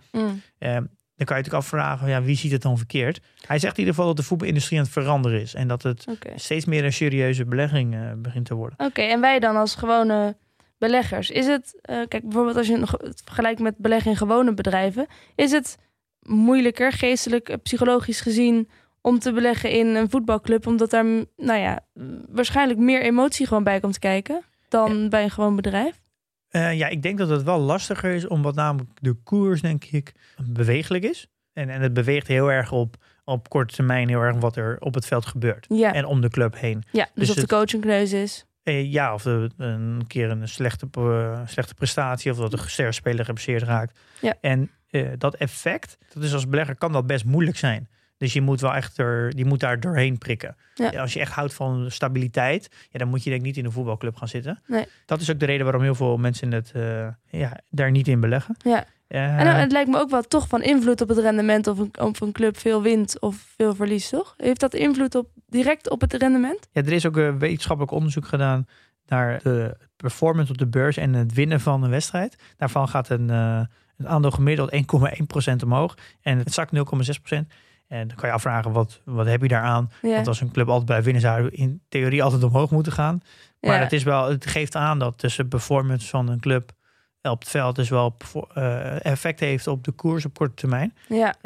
dan kan je natuurlijk afvragen, wie ziet het dan verkeerd? Hij zegt in ieder geval dat de voetbalindustrie aan het veranderen is. En dat het steeds meer een serieuze belegging begint te worden. Oké, en wij dan als gewone beleggers. Is het, kijk bijvoorbeeld als je het vergelijkt met beleggen in gewone bedrijven. Is het moeilijker, geestelijk, psychologisch gezien, om te beleggen in een voetbalclub? Omdat daar waarschijnlijk meer emotie gewoon bij komt kijken dan bij een gewoon bedrijf? Ik denk dat het wel lastiger is, omdat namelijk de koers, denk ik, bewegelijk is. En het beweegt heel erg op korte termijn heel erg wat er op het veld gebeurt. Ja. En om de club heen. Ja, dus of de coach een keuze is. Of een keer een slechte prestatie, of dat de sterspeler geblesseerd raakt. Ja. En dat effect, dat is als belegger kan dat best moeilijk zijn. Dus je moet wel echt daar doorheen prikken. Ja. Als je echt houdt van stabiliteit, dan moet je denk ik niet in een voetbalclub gaan zitten. Nee. Dat is ook de reden waarom heel veel mensen daar niet in beleggen. Ja. En het lijkt me ook wel toch van invloed op het rendement of een club veel wint of veel verliest, toch? Heeft dat invloed direct op het rendement? Ja, er is ook een wetenschappelijk onderzoek gedaan naar de performance op de beurs en het winnen van een wedstrijd. Daarvan gaat het aandeel gemiddeld 1,1% omhoog en het zakt 0,6%. En dan kan je afvragen, wat heb je daaraan? Ja. Want als een club altijd blijft winnen, zou in theorie altijd omhoog moeten gaan. Maar het geeft aan dat de performance van een club op het veld dus wel effect heeft op de koers op korte termijn. Ja.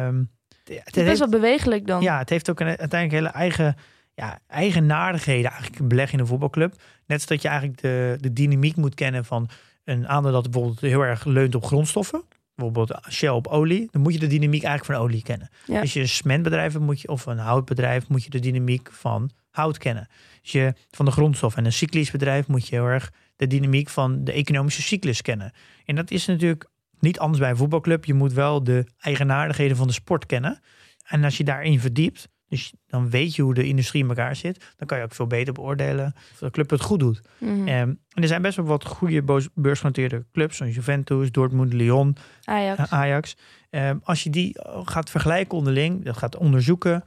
Het is best wel bewegelijk dan. Ja, het heeft ook uiteindelijk hele eigenaardigheden eigenlijk beleggen in een voetbalclub. Net als dat je eigenlijk de dynamiek moet kennen van een aandeel dat bijvoorbeeld heel erg leunt op grondstoffen. Bijvoorbeeld Shell op olie, dan moet je de dynamiek eigenlijk van olie kennen. Ja. Als je een cementbedrijf of een houtbedrijf, moet je de dynamiek van hout kennen. Als je van de grondstof en een cyclisch bedrijf moet je heel erg de dynamiek van de economische cyclus kennen. En dat is natuurlijk niet anders bij een voetbalclub. Je moet wel de eigenaardigheden van de sport kennen. En als je daarin verdiept, dus dan weet je hoe de industrie in elkaar zit. Dan kan je ook veel beter beoordelen of de club het goed doet. Mm-hmm. En er zijn best wel wat goede beursgenoteerde clubs, zoals Juventus, Dortmund, Lyon, Ajax. Als je die gaat vergelijken onderling, dat gaat onderzoeken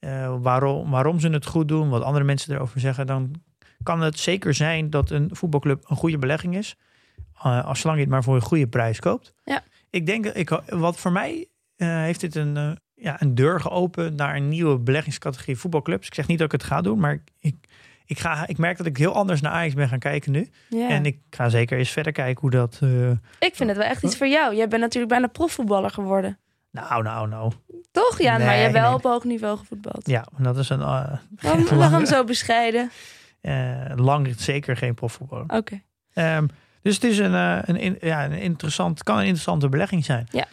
waarom ze het goed doen, wat andere mensen erover zeggen, dan kan het zeker zijn dat een voetbalclub een goede belegging is. Zolang je het maar voor een goede prijs koopt. Ja. Ik denk, wat voor mij heeft dit een deur geopend naar een nieuwe beleggingscategorie voetbalclubs. Ik zeg niet dat ik het ga doen, maar ik merk dat ik heel anders naar Ajax ben gaan kijken nu. Ja. En ik ga zeker eens verder kijken hoe dat... Ik vind het wel echt iets voor jou. Jij bent natuurlijk bijna profvoetballer geworden. Nou. Toch? Ja, maar je hebt wel op hoog niveau gevoetbald. Ja, dat is een... Waarom zo bescheiden? Lang zeker geen profvoetballer. Oké. Dus het is een interessante belegging zijn. Ja.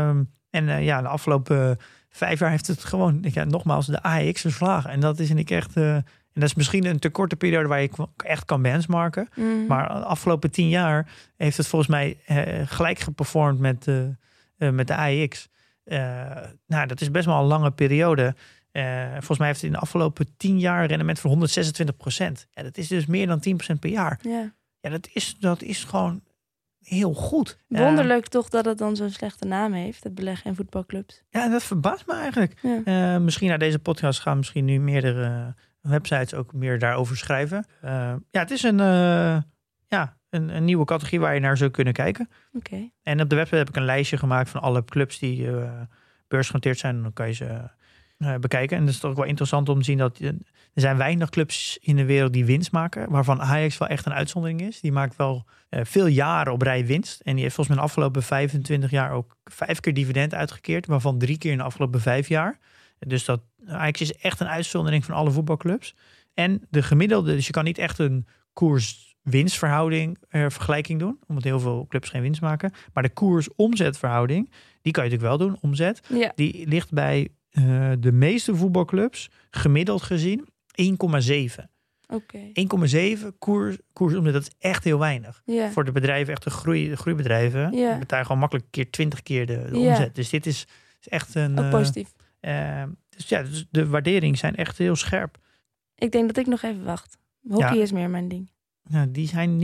De afgelopen 5 jaar heeft het gewoon, nogmaals, de Ajax verslagen. En dat is echt... en dat is misschien een te korte periode waar je echt kan benchmarken. Maar de afgelopen 10 jaar heeft het volgens mij gelijk geperformed met de Ajax. Dat is best wel een lange periode. Volgens mij heeft het in de afgelopen 10 jaar een rendement van 126%. Ja, dat is dus meer dan 10% per jaar. Ja, dat is gewoon heel goed. Wonderlijk toch dat het dan zo'n slechte naam heeft, het beleggen in voetbalclubs. Ja, dat verbaast me eigenlijk. Ja. Misschien na deze podcast gaan misschien nu meerdere websites ook meer daarover schrijven. Het is een nieuwe categorie waar je naar zou kunnen kijken. Okay. En op de website heb ik een lijstje gemaakt van alle clubs die beursgenoteerd zijn. En dan kan je ze bekijken. En dat is toch wel interessant om te zien dat er zijn weinig clubs in de wereld die winst maken. Waarvan Ajax wel echt een uitzondering is. Die maakt wel veel jaren op rij winst. En die heeft volgens mij de afgelopen 25 jaar ook 5 keer dividend uitgekeerd. Waarvan 3 keer in de afgelopen 5 jaar. Dus dat Ajax is echt een uitzondering van alle voetbalclubs. En de gemiddelde, dus je kan niet echt een koers-winstverhouding vergelijking doen. Omdat heel veel clubs geen winst maken. Maar de koers-omzetverhouding, die kan je natuurlijk wel doen, omzet. Ja. Die ligt bij de meeste voetbalclubs gemiddeld gezien 1,7. Okay. 1,7 koers omzet, dat is echt heel weinig. Yeah. Voor de bedrijven, echt de groeibedrijven, betalen gewoon makkelijk 20 keer de omzet. Dus dit is echt een... Ook positief. Dus de waarderingen zijn echt heel scherp. Ik denk dat ik nog even wacht. Hockey is meer mijn ding. Ja, die zijn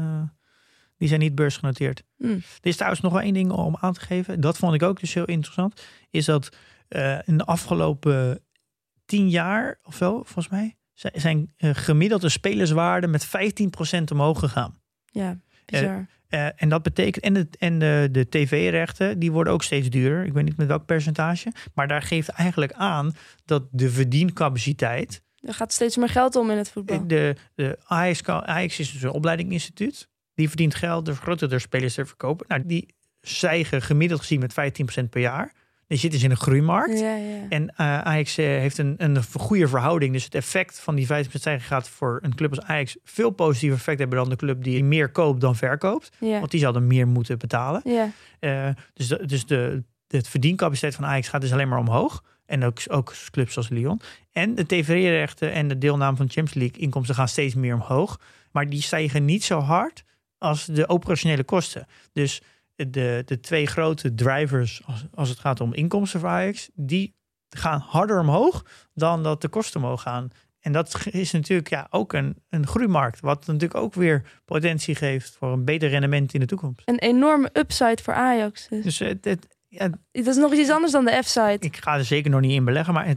niet beursgenoteerd. Er is trouwens nog wel 1 ding om aan te geven. Dat vond ik ook dus heel interessant. Is dat in de afgelopen 10 jaar of zo, volgens mij, zijn gemiddelde spelerswaarden met 15% omhoog gegaan. Ja, bizar. En dat betekent, en de tv-rechten, die worden ook steeds duurder. Ik weet niet met welk percentage. Maar daar geeft eigenlijk aan dat de verdiencapaciteit... Er gaat steeds meer geld om in het voetbal. De Ajax is dus een opleidingsinstituut. Die verdient geld door grotere spelers te verkopen. Nou, die stijgen gemiddeld gezien met 15% per jaar. Die zit dus in een groeimarkt. Ja. En Ajax heeft een goede verhouding. Dus het effect van die 15% stijging gaat voor een club als Ajax veel positiever effect hebben dan de club die meer koopt dan verkoopt. Ja. Want die zouden meer moeten betalen. Ja. Dus de verdiencapaciteit van Ajax gaat dus alleen maar omhoog. En ook clubs zoals Lyon. En de tv-rechten en de deelname van de Champions League inkomsten gaan steeds meer omhoog. Maar die stijgen niet zo hard als de operationele kosten. Dus de 2 grote drivers als het gaat om inkomsten voor Ajax, die gaan harder omhoog dan dat de kosten omhoog gaan. En dat is natuurlijk ook een groeimarkt. Wat natuurlijk ook weer potentie geeft voor een beter rendement in de toekomst. Een enorme upside voor Ajax. Dus dat is nog iets anders dan de F-side. Ik ga er zeker nog niet in beleggen, maar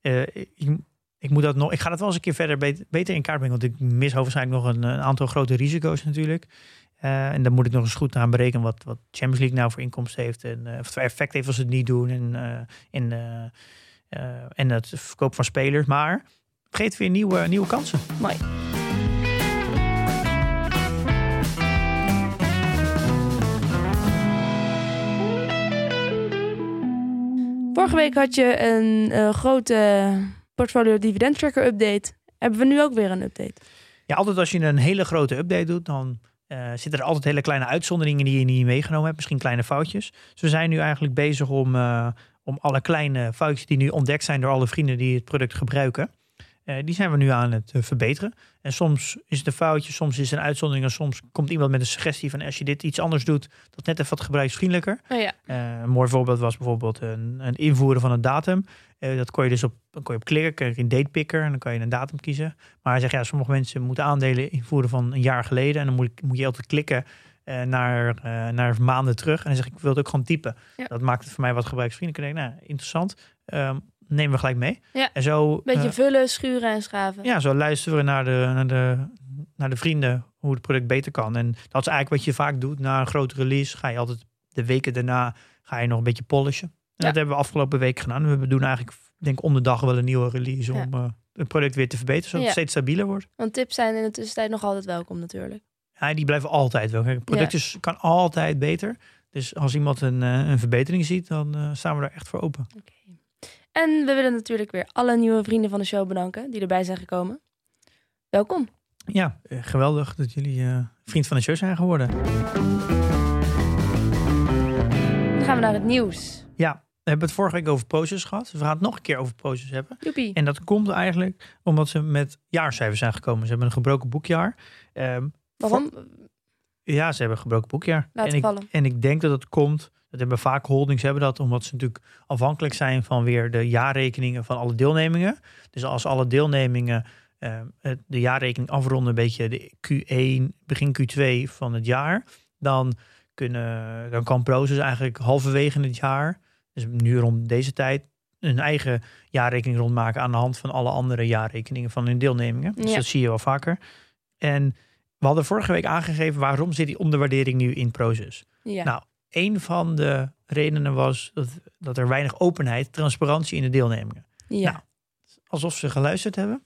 ik ga dat wel eens een keer verder beter in kaart brengen. Want ik mis hoogstwaarschijnlijk nog een aantal grote risico's natuurlijk. En dan moet ik nog eens goed aan berekenen wat Champions League nou voor inkomsten heeft. En of het effect heeft als ze het niet doen. En het verkoop van spelers. Maar het geeft weer nieuwe kansen. Mooi. Vorige week had je een grote portfolio dividend tracker update. Hebben we nu ook weer een update? Ja, altijd als je een hele grote update doet, dan zitten er altijd hele kleine uitzonderingen die je niet meegenomen hebt. Misschien kleine foutjes. Dus we zijn nu eigenlijk bezig om alle kleine foutjes die nu ontdekt zijn door alle vrienden die het product gebruiken. Die zijn we nu aan het verbeteren. En soms is het een foutje, soms is het een uitzondering. En soms komt iemand met een suggestie van als je dit iets anders doet, dat net even wat gebruiksvriendelijker. Oh ja. Een mooi voorbeeld was bijvoorbeeld een invoeren van een datum. Dat kon je dus op klikken, krijg je een datepicker en dan kan je een datum kiezen. Maar hij zegt sommige mensen moeten aandelen invoeren van een jaar geleden. En dan moet je altijd klikken naar maanden terug. En dan zeg ik wil het ook gewoon typen. Ja. Dat maakt het voor mij wat gebruiksvriendelijker. Ik denk, interessant. Nemen we gelijk mee. Ja. En zo, beetje vullen, schuren en schaven. Ja, zo luisteren we naar de vrienden hoe het product beter kan. En dat is eigenlijk wat je vaak doet. Na een grote release ga je altijd de weken daarna ga je nog een beetje polishen. Dat hebben we afgelopen week gedaan. We doen eigenlijk, denk ik, om de dag wel een nieuwe release om het product weer te verbeteren, zodat het steeds stabieler wordt. Want tips zijn in de tussentijd nog altijd welkom natuurlijk. Ja, die blijven altijd welkom. Het product kan altijd beter. Dus als iemand een verbetering ziet, dan staan we daar echt voor open. Okay. En we willen natuurlijk weer alle nieuwe vrienden van de show bedanken die erbij zijn gekomen. Welkom. Ja, geweldig dat jullie vriend van de show zijn geworden. Dan gaan we naar het nieuws. Ja, we hebben het vorige week over Prosus gehad. We gaan het nog een keer over Prosus hebben. Joepie. En dat komt eigenlijk omdat ze met jaarcijfers zijn gekomen. Ze hebben een gebroken boekjaar. Waarom? Ja, ze hebben een gebroken boekjaar. Vallen. En ik denk dat het komt, dat hebben vaak holdings hebben dat, omdat ze natuurlijk afhankelijk zijn van weer de jaarrekeningen van alle deelnemingen. Dus als alle deelnemingen de jaarrekening afronden, een beetje de Q1, begin Q2 van het jaar, dan kan Prosus eigenlijk halverwege het jaar, dus nu rond deze tijd, hun eigen jaarrekening rondmaken aan de hand van alle andere jaarrekeningen van hun deelnemingen. Dus dat zie je wel vaker. En we hadden vorige week aangegeven waarom zit die onderwaardering nu in Prosus. Ja. Nou, een van de redenen was dat er weinig openheid, transparantie in de deelnemingen. Ja. Nou, alsof ze geluisterd hebben.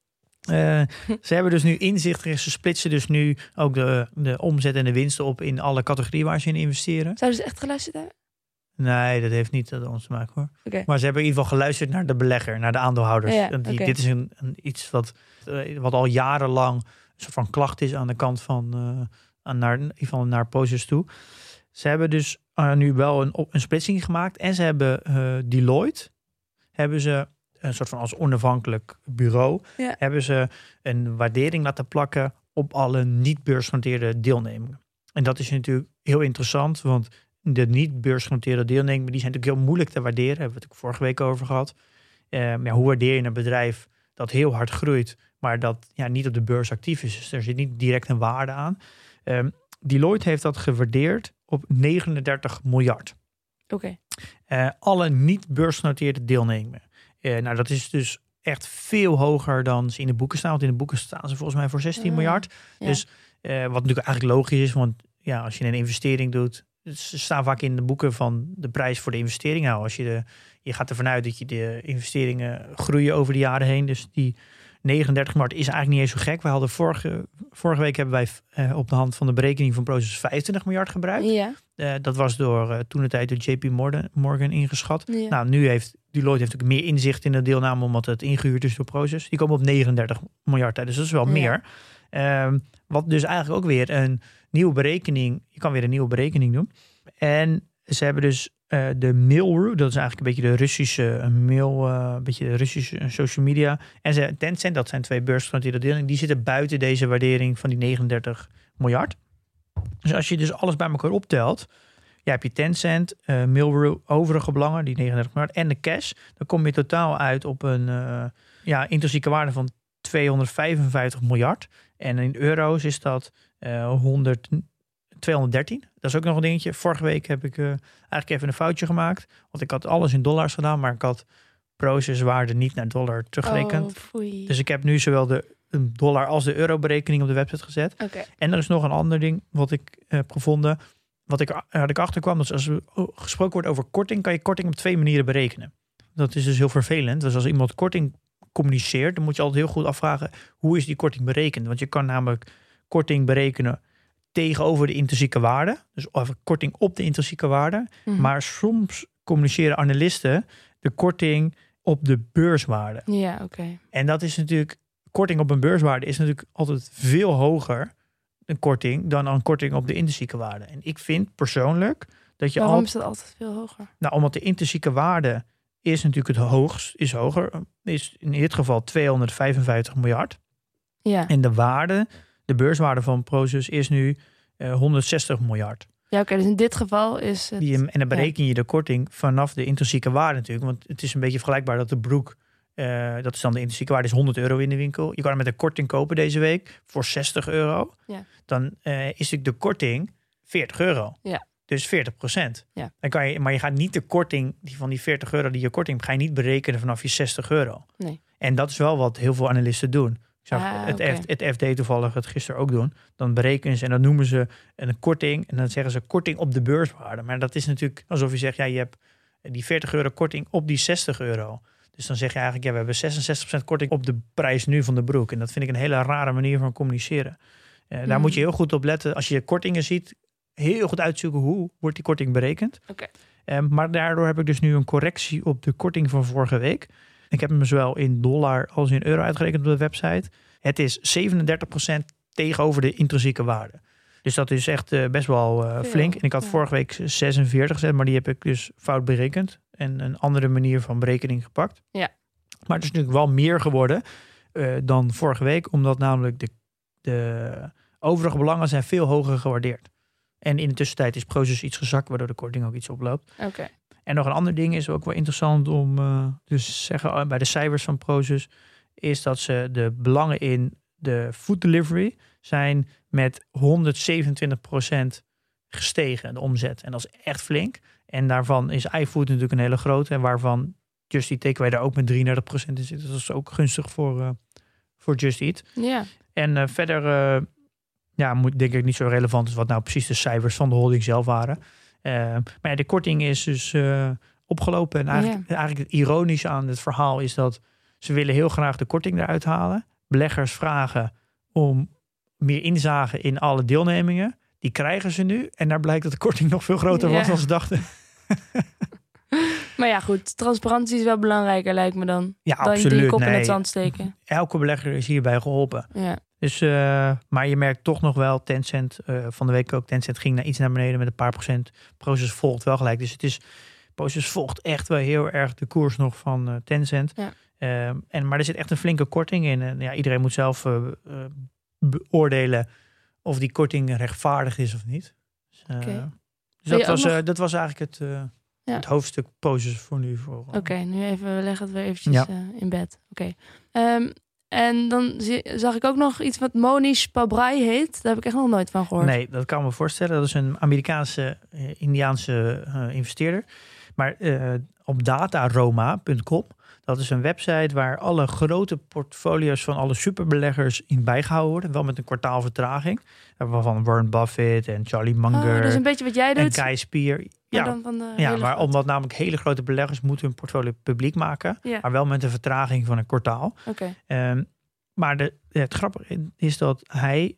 Ze hebben dus nu inzicht. Ze splitsen dus nu ook de omzet en de winsten op in alle categorieën waar ze in investeren. Zouden ze echt geluisterd hebben? Nee, dat heeft niet met ons te maken hoor. Okay. Maar ze hebben in ieder geval geluisterd naar de belegger, naar de aandeelhouders. Ja, Dit is iets wat al jarenlang een soort van klacht is aan de kant van naar Prosus toe. Ze hebben dus nu wel een splitsing gemaakt. En ze hebben Deloitte, hebben ze een soort van als onafhankelijk bureau, hebben ze een waardering laten plakken op alle niet-beursgenoteerde deelnemingen. En dat is natuurlijk heel interessant, want de niet-beursgenoteerde deelnemingen, die zijn natuurlijk heel moeilijk te waarderen. Daar hebben we het ook vorige week over gehad. Hoe waardeer je een bedrijf dat heel hard groeit, maar dat niet op de beurs actief is? Dus er zit niet direct een waarde aan. Deloitte heeft dat gewaardeerd op 39 miljard. Oké. Alle niet-beursgenoteerde deelnemingen. Dat is dus echt veel hoger dan ze in de boeken staan. Want in de boeken staan ze volgens mij voor 16 miljard. Ja. Dus wat natuurlijk eigenlijk logisch is. Want als je een investering doet, ze staan vaak in de boeken van de prijs voor de investering. Nou, als je gaat ervan uit dat je de investeringen groeien over de jaren heen. Dus die 39 miljard is eigenlijk niet eens zo gek. We hadden vorige week hebben wij op de hand van de berekening van Prosus 25 miljard gebruikt. Ja. Dat was toen de tijd door JP Morgan ingeschat. Ja. Nou, nu heeft Deloitte natuurlijk meer inzicht in de deelname, omdat het ingehuurd is door Prosus. Die komen op 39 miljard uit, dus dat is wel meer. Wat dus eigenlijk ook weer een nieuwe berekening, je kan weer een nieuwe berekening doen. En ze hebben dus de Mail.ru, dat is eigenlijk een beetje de Russische social media. En Tencent, dat zijn twee beursgenoteerde deelnemingen, die zitten buiten deze waardering van die 39 miljard. Dus als je dus alles bij elkaar optelt, heb je Tencent, Mail.ru, overige belangen, die 39 miljard, en de cash. Dan kom je totaal uit op een intrinsieke waarde van 255 miljard. En in euro's is dat 213. Dat is ook nog een dingetje. Vorige week heb ik eigenlijk even een foutje gemaakt. Want ik had alles in dollars gedaan, maar ik had Prosus waarde niet naar dollar teruggerekend. Dus ik heb nu zowel de dollar als de euro berekening op de website gezet. Okay. En er is nog een ander ding wat ik heb gevonden. Wat ik achterkwam. Dus als er gesproken wordt over korting, kan je korting op 2 manieren berekenen. Dat is dus heel vervelend. Dus als iemand korting communiceert, dan moet je altijd heel goed afvragen, hoe is die korting berekend? Want je kan namelijk korting berekenen tegenover de intrinsieke waarde. Dus korting op de intrinsieke waarde. Mm-hmm. Maar soms communiceren analisten de korting op de beurswaarde. Ja, oké. En dat is natuurlijk, korting op een beurswaarde is natuurlijk altijd veel hoger een korting dan een korting op de intrinsieke waarde. En ik vind persoonlijk dat je Waarom is dat altijd veel hoger? Nou, omdat de intrinsieke waarde is natuurlijk het hoogst, is hoger. Is in dit geval 255 miljard. Ja. En de beurswaarde van Prosus is nu 160 miljard. Ja, oké. Dus in dit geval is het... En dan bereken je de korting vanaf de intrinsieke waarde natuurlijk. Want het is een beetje vergelijkbaar dat de broek, dat is dan de intrinsieke waarde, is 100 euro in de winkel. Je kan hem met een korting kopen deze week voor 60 euro. Ja. Dan is natuurlijk de korting 40 euro. Ja. Dus 40%. Ja. Maar je gaat niet de korting van die 40 euro die je korting hebt, ga je niet berekenen vanaf je 60 euro. Nee. En dat is wel wat heel veel analisten doen. Ik zag het FD toevallig het gisteren ook doen. Dan berekenen ze en dan noemen ze een korting. En dan zeggen ze korting op de beurswaarde. Maar dat is natuurlijk alsof je zegt, je hebt die €40 korting op die €60. Dus dan zeg je eigenlijk, we hebben 66% korting op de prijs nu van de broek. En dat vind ik een hele rare manier van communiceren. Daar moet je heel goed op letten. Als je kortingen ziet, heel goed uitzoeken hoe wordt die korting berekend. Maar daardoor heb ik dus nu een correctie op de korting van vorige week. Ik heb hem zowel in dollar als in euro uitgerekend op de website. Het is 37% tegenover de intrinsieke waarde. Dus dat is echt best wel flink. En ik had vorige week 46 gezet, maar die heb ik dus fout berekend. En een andere manier van berekening gepakt. Ja. Maar het is natuurlijk wel meer geworden dan vorige week. Omdat namelijk de overige belangen zijn veel hoger gewaardeerd. En in de tussentijd is Prosus iets gezakt, waardoor de korting ook iets oploopt. En nog een ander ding is ook wel interessant om dus zeggen bij de cijfers van Prosus, is dat ze de belangen in de food delivery zijn met 127% gestegen, de omzet. En dat is echt flink. En daarvan is iFood natuurlijk een hele grote. En waarvan Just Eat Takeaway daar ook met 33% in zit. Dus dat is ook gunstig voor Just Eat. Ja. En verder denk ik niet zo relevant is wat nou precies de cijfers van de holding zelf waren. Maar ja, de korting is dus opgelopen. En eigenlijk het ironische aan het verhaal is dat ze willen heel graag de korting eruit halen. Beleggers vragen om meer inzage in alle deelnemingen. Die krijgen ze nu. En daar blijkt dat de korting nog veel groter was dan ze dachten. Maar ja, goed. Transparantie is wel belangrijker, lijkt me dan. Ja, dan absoluut. Die kop in het zand steken. Elke belegger is hierbij geholpen. Ja. Dus, maar je merkt toch nog wel, Tencent, van de week ook, Tencent ging iets naar beneden met een paar procent. Prosus volgt wel gelijk. Dus Prosus volgt echt wel heel erg de koers nog van Tencent. Ja. Maar er zit echt een flinke korting in. En iedereen moet zelf beoordelen of die korting rechtvaardig is of niet. Dus dat was eigenlijk het hoofdstuk Prosus voor nu. Oké, nu even leggen het weer eventjes in bed. Oké. En dan zag ik ook nog iets wat Monish Pabrai heet. Daar heb ik echt nog nooit van gehoord. Nee, dat kan me voorstellen. Dat is een Amerikaanse, Indiaanse investeerder. Maar op dataroma.com, dat is een website waar alle grote portfolio's van alle superbeleggers in bijgehouden worden. Wel met een kwartaalvertraging. Waarvan Warren Buffett en Charlie Munger. Dat is een beetje wat jij doet. En Guy Spier. Maar omdat namelijk hele grote beleggers moeten hun portfolio publiek maken. Ja. Maar wel met een vertraging van een kwartaal. Maar het grappige is dat hij,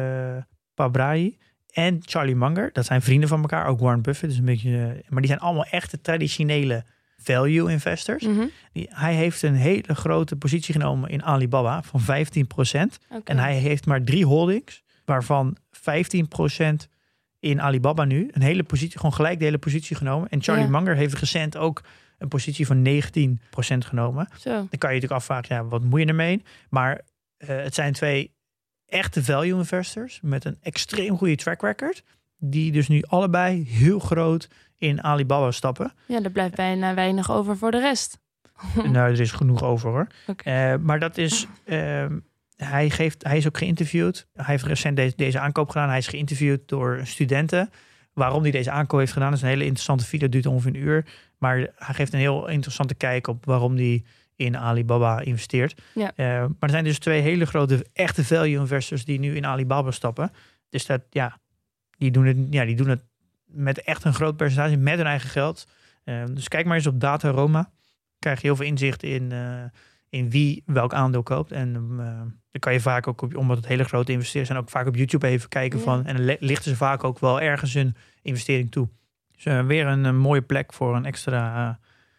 Pabrai en Charlie Munger, dat zijn vrienden van elkaar. Ook Warren Buffett is een beetje. Maar die zijn allemaal echte traditionele value investors. Mm-hmm. Hij heeft een hele grote positie genomen in Alibaba van 15%. En hij heeft maar 3 holdings, waarvan 15% in Alibaba nu. Een hele positie, gewoon gelijk de hele positie genomen. En Charlie Munger heeft recent ook een positie van 19% genomen. Zo. Dan kan je natuurlijk afvragen, wat moet je ermee? Maar het zijn 2 echte value investors met een extreem goede track record. Die dus nu allebei heel groot in Alibaba stappen. Ja, er blijft bijna weinig over voor de rest. Nou, er is genoeg over hoor. Maar dat is... Hij is ook geïnterviewd. Hij heeft recent deze aankoop gedaan. Hij is geïnterviewd door studenten. Waarom hij deze aankoop heeft gedaan. Dat is een hele interessante video. Duurt ongeveer een uur. Maar hij geeft een heel interessante kijk op waarom hij in Alibaba investeert. Ja. Maar er zijn dus 2 hele grote echte value investors die nu in Alibaba stappen. Dus die doen het met echt een groot percentage met hun eigen geld. Dus kijk maar eens op Dataroma. Krijg je heel veel inzicht in wie welk aandeel koopt. En dan kan je vaak ook, omdat het hele grote investeerders zijn, ook vaak op YouTube even kijken van. En dan lichten ze vaak ook wel ergens hun investering toe. Dus weer een mooie plek voor een extra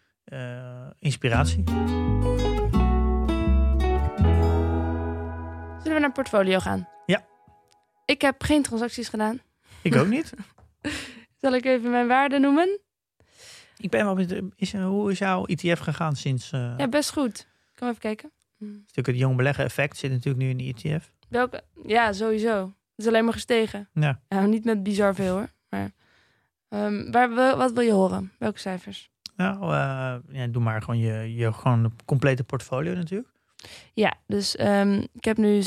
inspiratie. Zullen we naar portfolio gaan? Ja. Ik heb geen transacties gedaan. Ik ook niet. Zal ik even mijn waarde noemen? Ik ben wel hoe is jouw ETF gegaan sinds... Ja, best goed. Kom even kijken. Natuurlijk het jong beleggen effect zit natuurlijk nu in de ETF. Welke? Ja, sowieso. Het is alleen maar gestegen. Ja. Niet met bizar veel hoor. Maar wat wil je horen? Welke cijfers? Nou, doe maar gewoon je gewoon complete portfolio natuurlijk. Ja, dus ik heb nu 6.564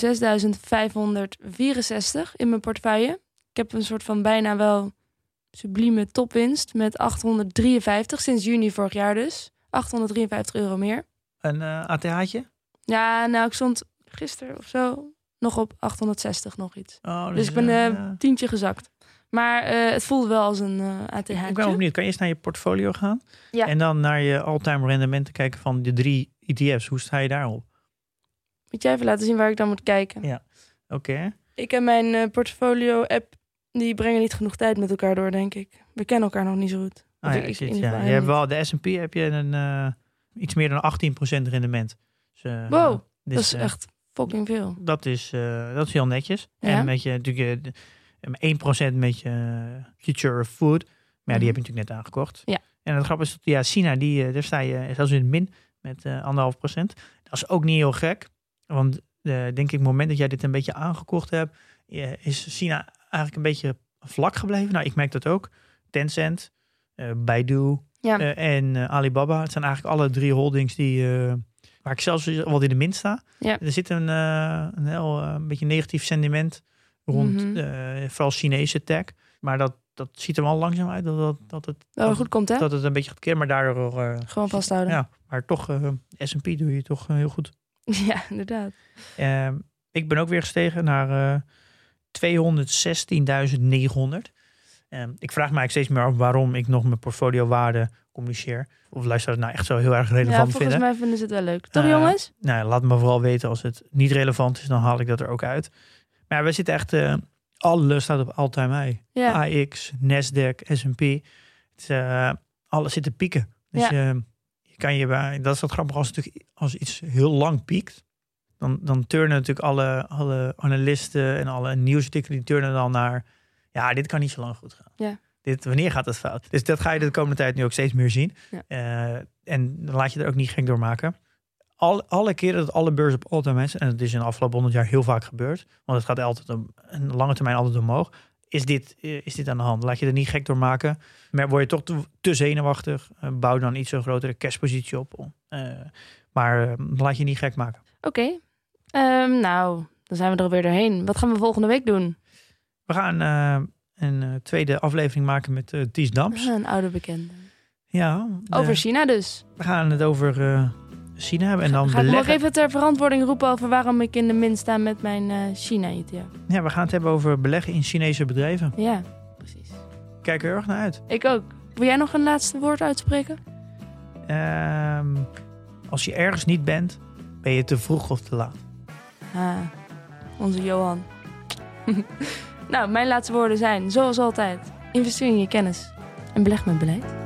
in mijn portefeuille. Ik heb een soort van bijna wel sublieme topwinst met 853 sinds juni vorig jaar dus. €853 meer. Een ATH'tje? Ja, nou ik stond gisteren of zo nog op 860 nog iets. Oh, dus ik ben tientje gezakt. Maar het voelde wel als een ATH. Ik ben ook benieuwd. Kan je eens naar je portfolio gaan? Ja. En dan naar je all-time rendementen kijken van de 3 ETF's. Hoe sta je daarop? Moet jij even laten zien waar ik dan moet kijken? Ja. Oké. Ik en mijn portfolio-app, die brengen niet genoeg tijd met elkaar door, denk ik. We kennen elkaar nog niet zo goed. Je hebt wel de S&P, heb je iets meer dan 18% rendement. Dus, wow, dat is echt fucking veel. Dat is heel netjes. Ja? En met je natuurlijk 1% met je Future Food. Maar ja, die heb je natuurlijk net aangekocht. Ja. En het grappige is dat China, daar sta je zelfs in het min met 1,5%. Dat is ook niet heel gek. Want denk ik, het moment dat jij dit een beetje aangekocht hebt, is China eigenlijk een beetje vlak gebleven. Nou, ik merk dat ook. Tencent, Baidu en Alibaba. Het zijn eigenlijk alle 3 holdings waar ik zelfs wel in de min sta. Ja. Er zit een heel beetje negatief sentiment rond vooral Chinese tech. Maar dat ziet er wel langzaam uit dat het goed komt, hè? Dat het een beetje gaat keren, maar daardoor gewoon vasthouden. Ja, maar toch S&P doe je toch heel goed. Ja, inderdaad. Ik ben ook weer gestegen naar 216.900. Ik vraag me eigenlijk steeds meer af waarom ik nog mijn portfoliowaarde communiceer. Of luisteraars nou echt zo heel erg relevant vinden. Volgens mij vinden ze het wel leuk. Toch, jongens? Nou, laat me vooral weten als het niet relevant is, dan haal ik dat er ook uit. Maar we zitten echt, alles staat op all-time high. Ja. AX, Nasdaq, S&P. Alles zit te pieken. Dus dat is wat grappig als iets heel lang piekt. Dan turnen natuurlijk alle analisten en alle nieuwsartikelen, die turnen dan naar, ja, dit kan niet zo lang goed gaan. Ja. Wanneer gaat het fout? Dus dat ga je de komende tijd nu ook steeds meer zien. Ja. En dan laat je er ook niet gek door maken. Alle keren dat alle beurzen op all-time highs, en dat is in de afgelopen 100 jaar heel vaak gebeurd, want het gaat altijd een lange termijn altijd omhoog. Is dit aan de hand? Laat je er niet gek door maken. Maar word je toch te zenuwachtig, bouw dan iets zo'n grotere cashpositie op. Maar laat je niet gek maken. Oké. Nou, dan zijn we er weer doorheen. Wat gaan we volgende week doen? We gaan een tweede aflevering maken met Ties Dams. Een oude bekende. Ja. Over China dus. We gaan het over China hebben. En dan ga ik nog even ter verantwoording roepen over waarom ik in de min sta met mijn China-ETF. Ja, we gaan het hebben over beleggen in Chinese bedrijven. Ja, precies. Kijk er heel erg naar uit. Ik ook. Wil jij nog een laatste woord uitspreken? Als je ergens niet bent, ben je te vroeg of te laat. Onze Johan. Nou, mijn laatste woorden zijn, zoals altijd, investeer in je kennis en beleg met beleid.